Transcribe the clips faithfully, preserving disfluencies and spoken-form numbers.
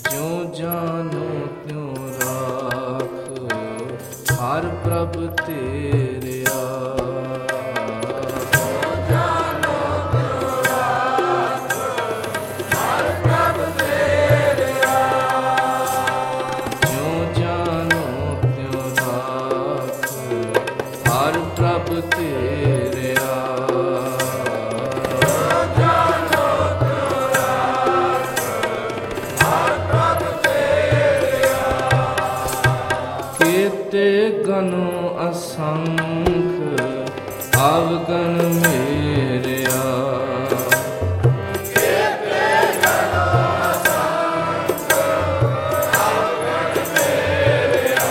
ਜਿਉ ਜਾਨੋ ਤਿਉ ਰਾਖ, ਹਰ ਪ੍ਰਭ ਤੇਰਿਆ। ਗਨੁ ਅਸੰਖ ਅਵਗਨ ਮੇਰਿਆ। ਕੇਤੇ ਗਨੁ ਅਸੰਖ ਅਵਗਨ ਮੇਰਿਆ।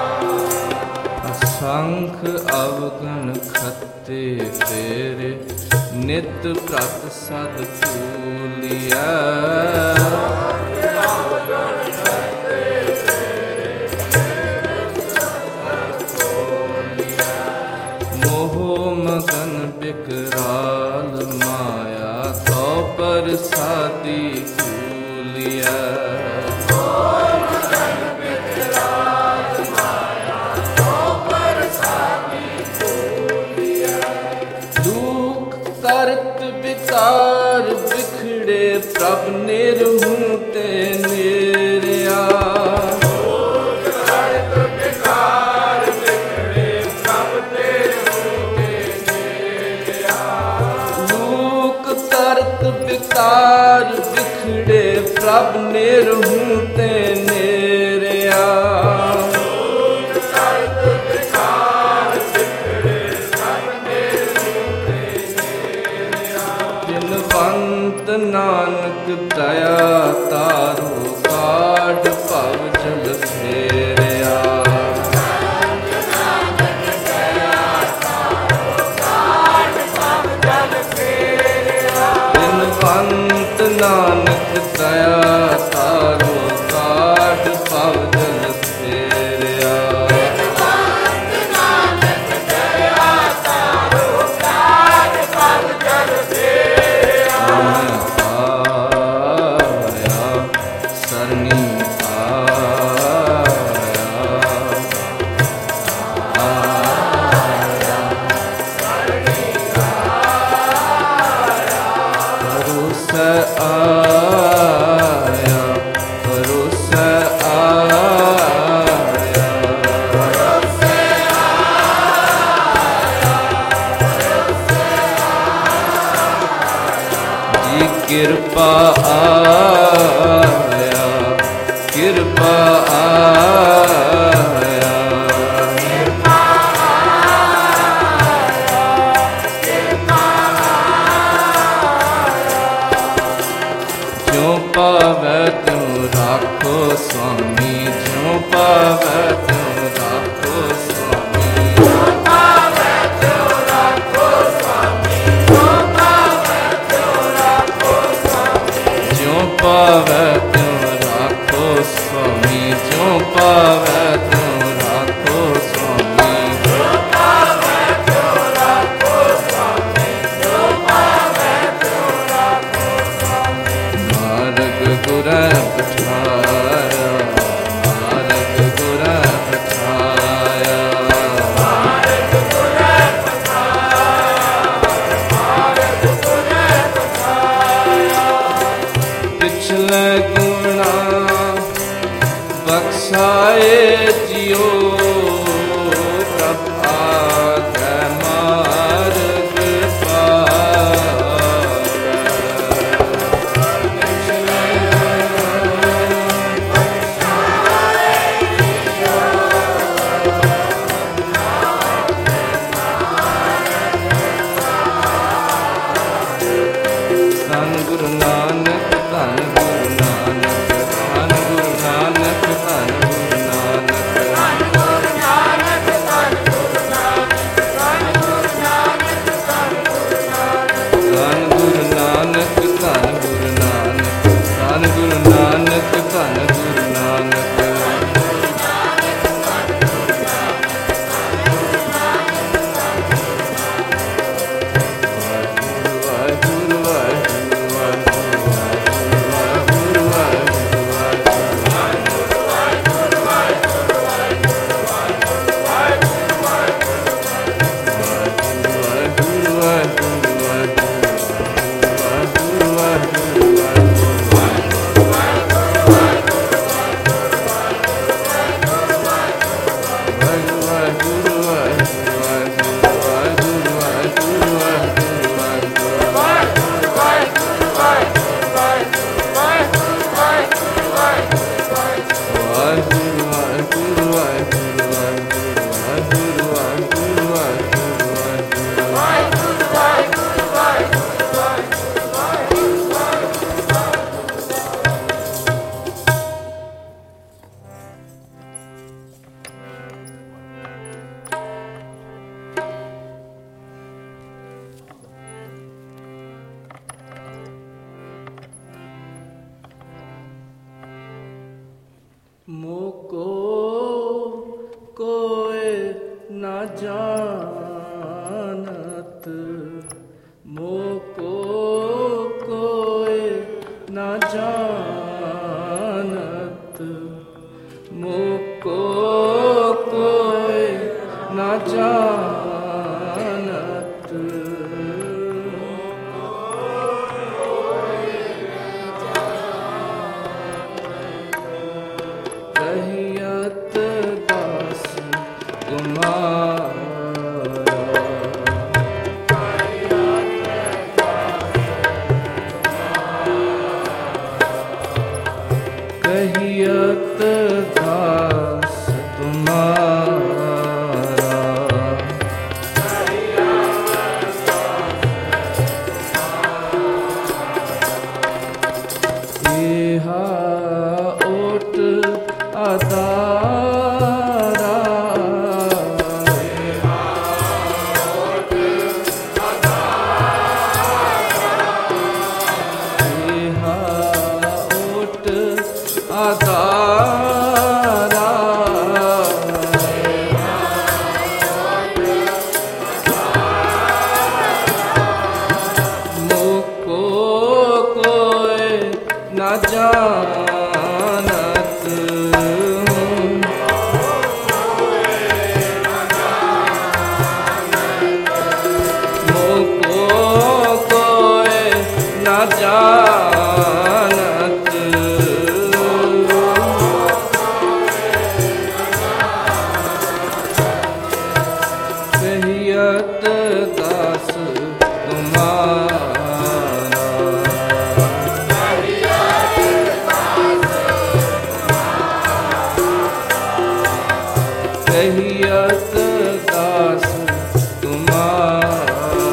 ਅਸੰਖ ਅਵਗਨ ਖੱਤੇ ਤੇਰੇ, ਨਿਤ ਪ੍ਰਤ ਸਦ ਤੂਲਿਆ। ਮਗਨ ਬਿਕਰਾਲ ਮਾਇਆ, ਤੋ ਪ੍ਰਸਾਦੀ ਫੂਲਿਆ। ਮਗਨ ਬਿਕਰਾਲ ਮਾਇਆ, ਤੋ ਪ੍ਰਸਾਦੀ ਫੂਲਿਆ। ਦੁਖ ਕਰਤ ਵਿਕਾਰ ਵਿਖੜੇ, ਪ੍ਰਭ ਨਿਰਹੂ ਤੇ ਨੇਰਿਆ। ਵਿਕਾਰ ਵਿਖੜੇ, ਪ੍ਰਭ ਨਿਰਹੂ ਤੇ ਨੇਰਿਆ। ਜਿਨਵੰਤ ਨਾਨਕ ਦਇਆ ਤਾਰੂ, ਕਾਢ ਭਵ ਜਲ ਫੇਰਿਆ। ਪੰਤ ਨਾਨਕ ਦਇਆ ਤਾਰੂ, ਕਾਢ ਭਵ ਜਲ ਫੇਰਿਆ। ਪੰਤ ਨਾਨਕ ਦਇਆ ਤਾਰੂ, ਕਾਢ ਭਵ ਜਲ ਫੇਰਿਆ। ਆਇਆ ਸਰਨੀ ਕਿਰਪਾ ਆਇਆ, ਕਿਰਪਾ ਆਇਆ। ਕਿਰਪਾ ਆਇਆ, ਕਿਰਪਾ ਆਇਆ। ਜਿਉ ਪਾਵੈ ਤਿਉ ਰਾਖੋ ਸੁਆਮੀ, ਜਿਉ ਪਾਵੈ ਤਿਉ ਰਾਖੋ ਸੁਆਮੀ। ਜਿਉ ਪਾਵੈ ਤਿਉ ਰਾਖੋ ਸੁਆਮੀ, ਜਿਉ ਪਾਵੈ ਤਿਉ ਰਾਖੋ ਸੁਆਮੀ। ਜਿਉ ਪਾਵੈ ਤਿਉ ਰਾਖੋ ਸੁਆਮੀ, ਜਿਉ ਪਾਵੈ ਤਿਉ ਰਾਖੋ ਸੁਆਮੀ। ਜਿਉ ਪਾਵੈ ਤਿਉ ਰਾਖੋ ਸੁਆਮੀ, ਜਿਉ ਪਾਵੈ ਤਿਉ ਰਾਖੋ ਸੁਆਮੀ। ਮਾਰਗ ਗੁਰੈ ਪਠਾਇਆ, ਮਾਰਗ ਗੁਰੈ ਪਠਾਇਆ। ਮਾਰਗ ਗੁਰੈ ਪਠਾਇਆ, ਮਾਰਗ ਗੁਰੈ ਪਠਾਇਆ। ਪਿਛਲੇ ਗੁਣਾ ਬਖਸ਼ਾਏ ਜਿਉ, ਪ੍ਰਭ ਆਗੈ ਮਾਰਗ ਪਾਵੈ। ਪਿਛਲੇ ਗੁਣਾ ਬਖਸ਼ਾਏ ਜਿਉ, ਧੰਨ ਗੁਰੂ ਨਾਨਕ, ਧੰਨ ਗੁਰੂ ਨਾਨਕ, ਧੰਨ ਗੁਰੂ ਨਾਨਕ, ਧੰਨ ਗੁਰੂ ਨਾਨਕ। मोको कोय न जानत, मोको कोय न जानत, मोको कोय न जानत। कहियत दास तुम्हारा, कहियत दास तुम्हारा, इहा ओट अदारा, इहा ओट अदारा, मोको कोय न जानत, मोको कोय न जानत, कहियत दास तुम्हारा, कहियत दास तुम्हारा,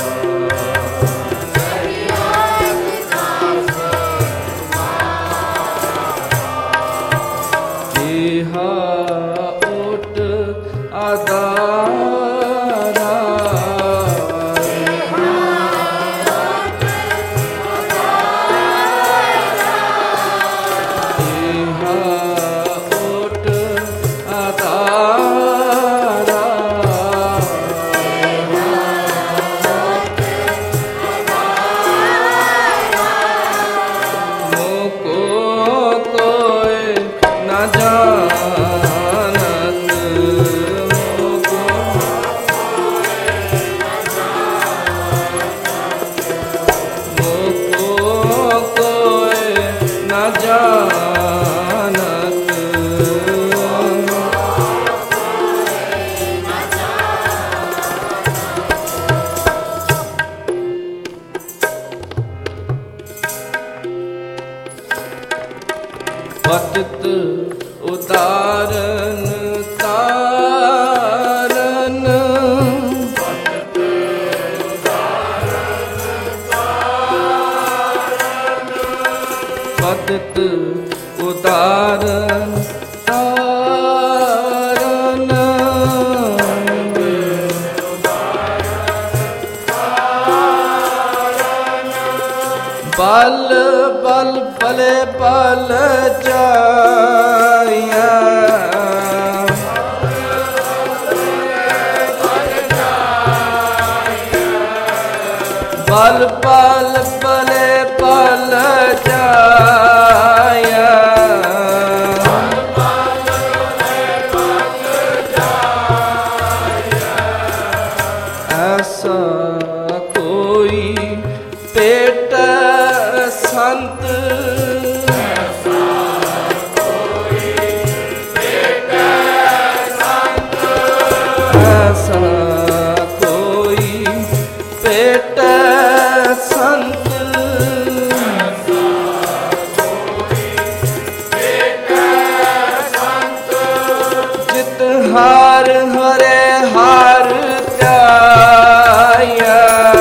इहा ओट अदारा, इहा ओट अदारा, मोको कोय न जानत, मोको मोको कोय न जानत, पतित उदारन तारन, पतित उदारन तारन, बल बल बले बल जाया, बल बल बले बल जाया, ऐसा कोई पेट संत, ऐसा कोई पेट संत, जित हार हरे हार त्याया,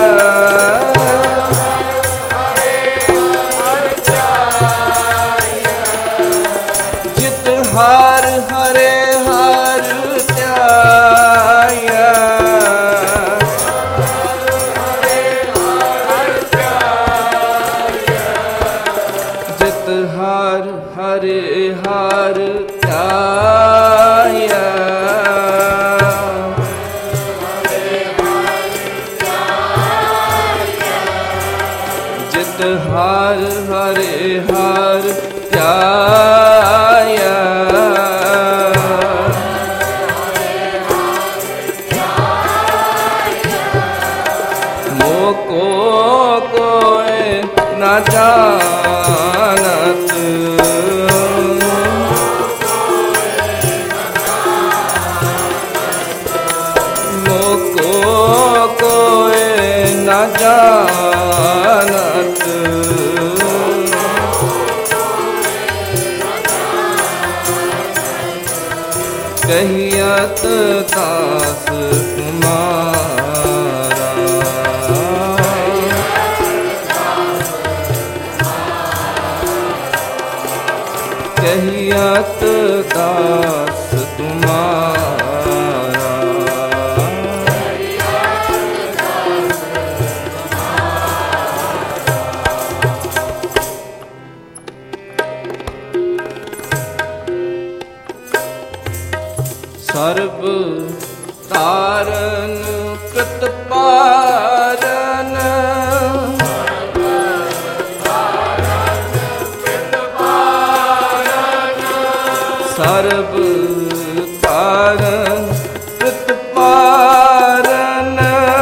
जित हार हरे हार त्याया, जित हार हरे हार ध्याया। जित हार हरे हार ध्याया। मोको कोय न जानत। मोको कोय न जानत। कहियत दास तुम्हारा। कहियत दास तुम्हारा। सर्व तारन कृत पारन। सर्व तारन कृत पारन।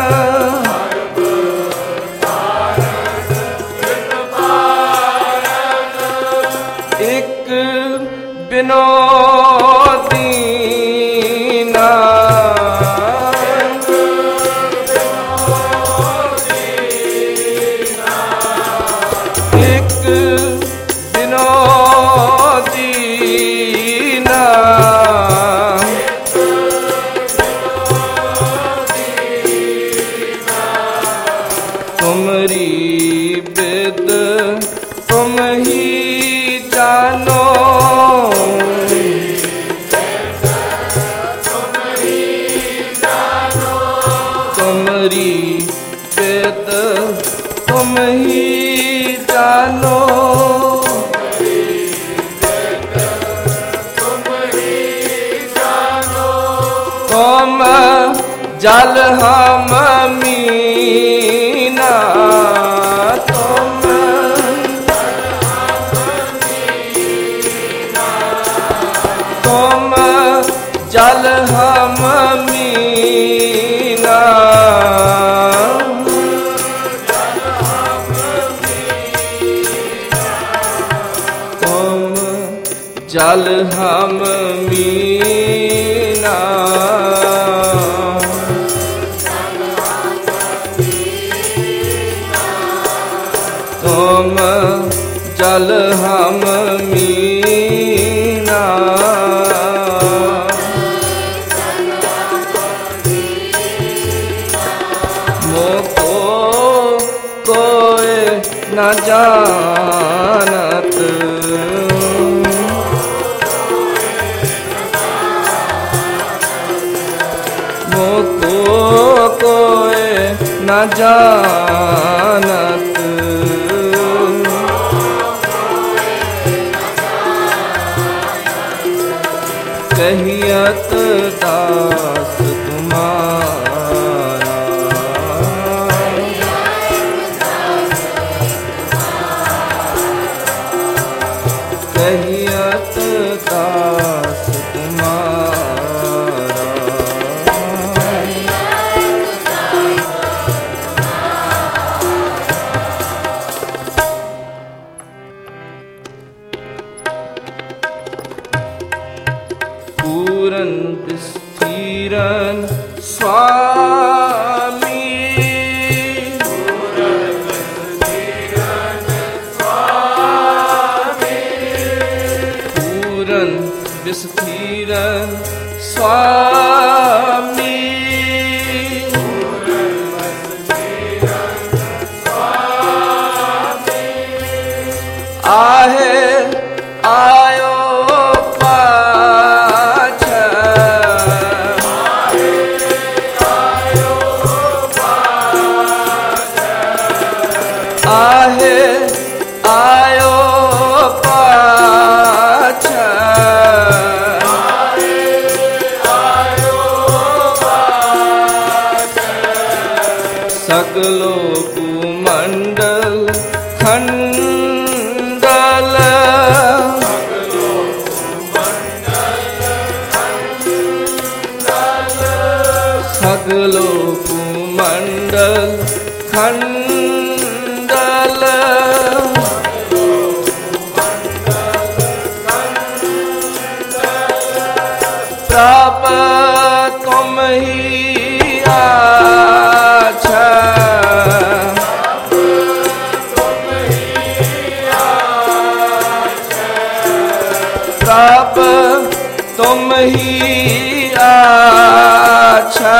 एक बिनो तुमरी बिद तुम ही जानो। तुमरी बिद तुम ही जानो। तुम जल हम मीना। तुम तुम जल हम मीना। तुम जल हम मीना। तुम जल हम मीना। मोको कोय न जानत। मोको कोय न जानत। कहियत दास तुम्हारा। कहियत दास तुम्हारा। पूरन स्थिरन स्वामी। पूरन स्थिरन स्वामी। पूरन विस्थिरन स्वामी। पूरन विस्थिरन स्वामी। आहे आयो आहे आयो पा सगलो कुमंडल खंडल प्रभ तुम ही आछा प्रभ तुम ही आछा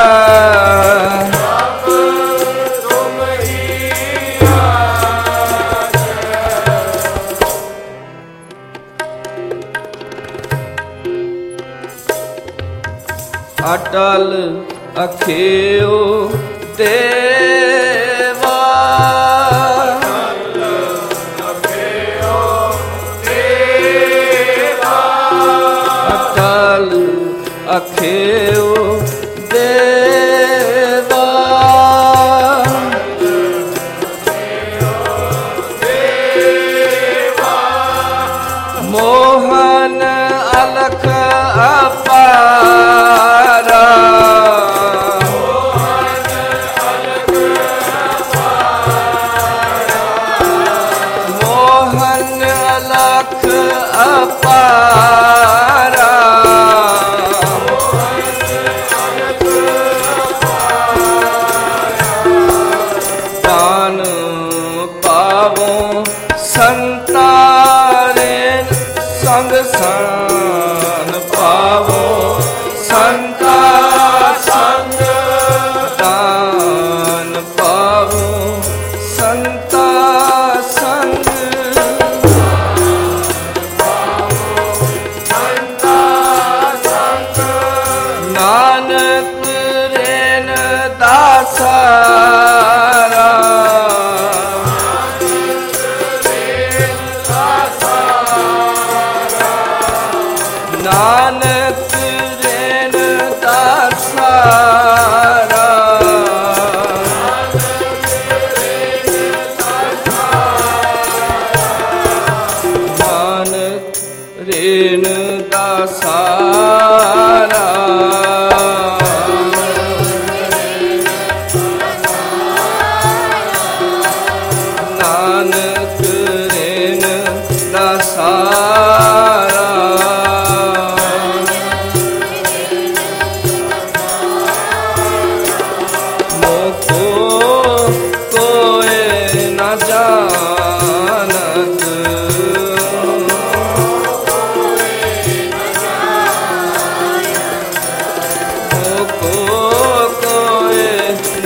अटल अखेयो देवा अटल अखेयो देवा मोहन अलख अपारा मोहन अलख अपारा दान पावो संतारे संग सान पावो संता संग दान पावो संता संग नानक रेन दासारा नानक रेन दासारा नानक रेन दासारा नानक रेन दासारा मोको कोई न जानत मोको कोई न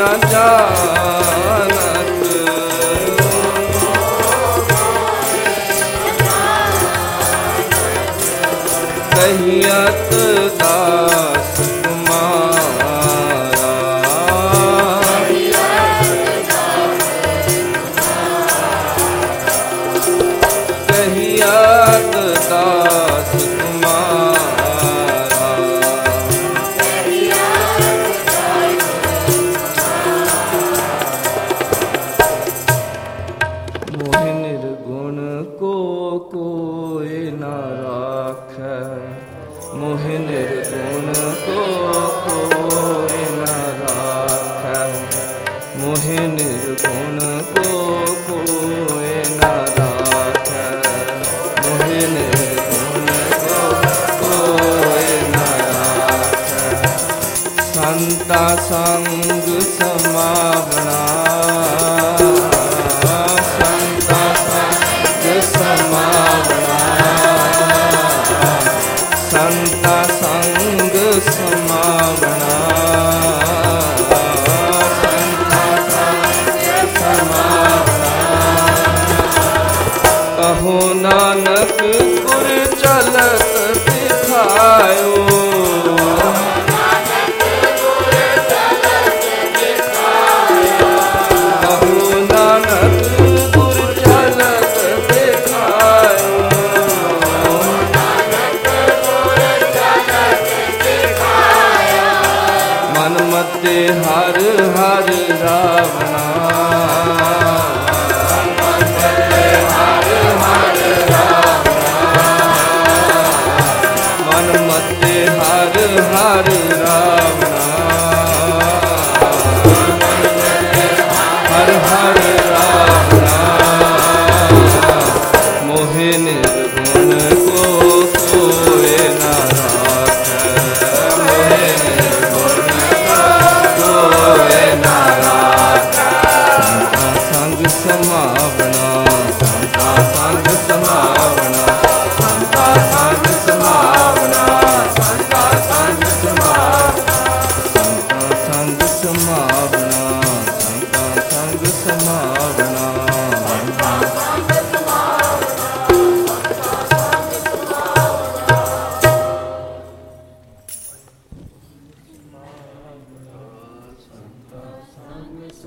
जानत कहियत दास कुमारा कहियत दास कुमारा मोहि निर्गुण को कोई न राखै मोहि निर्गुण को कोई न राखै मोहि निर्गुण को कोई न राखै मोहि निर्गुण को कोई न राखै संता संग समावना संता संग समावना संता संग समावना संता संग समावना कहो नानक गुर चलत दिखायो कहो नानक गुर चलत दिखायो मन मते हर हर रावणा मन मते हर हर रावणा ਸਮਾਵਣਾ ਸੰਤਾ ਸੰਗ ਸਮਾਵਣਾ ਸੰਤਾ ਸੰਗ ਸਮਾਵਣਾ ਸੰਤਾ ਸੰਗ ਸਮਾਵਣਾ ਸੰਤਾ ਸੰਗ ਸਮਾਵਣਾ ਸੰਤਾ ਸੰਗ ਸਮਾਵਣਾ।